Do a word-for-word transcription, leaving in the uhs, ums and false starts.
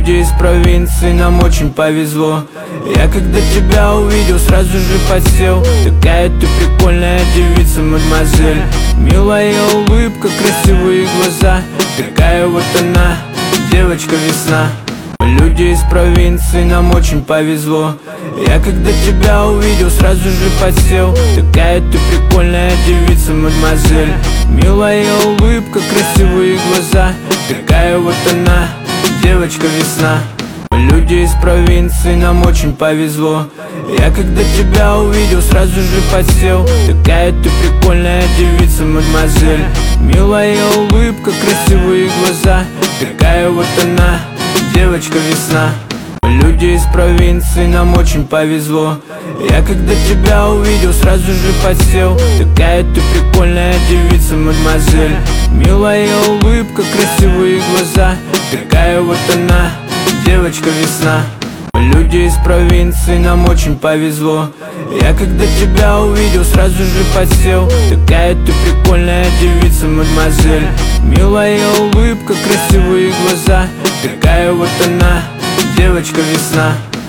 Люди из провинции, нам очень повезло. Я когда тебя увидел, сразу же подсел. Такая ты прикольная девица, мадемуазель. Милая улыбка, красивые глаза. Такая вот она, девочка весна. Люди из провинции, нам очень повезло. Я когда тебя увидел, сразу же подсел. Такая ты прикольная девица, мадемуазель. Милая улыбка, красивые глаза. Такая вот она, девочка весна. Люди из провинции, нам очень повезло. Я когда тебя увидел, сразу же подсел. Такая ты прикольная девица, мадемуазель. Милая улыбка, красивые глаза. Такая вот она, девочка весна. Люди из провинции, нам очень повезло. Я когда тебя увидел, сразу же подсел. Такая ты прикольная девица, мадемуазель. Милая улыбка, красивые глаза. Такая вот она, девочка весна. Люди из провинции, нам очень повезло. Я когда тебя увидел, сразу же подсел. Такая ты прикольная девица, мадемуазель. Милая улыбка, красивые глаза. Такая вот она, девочка весна.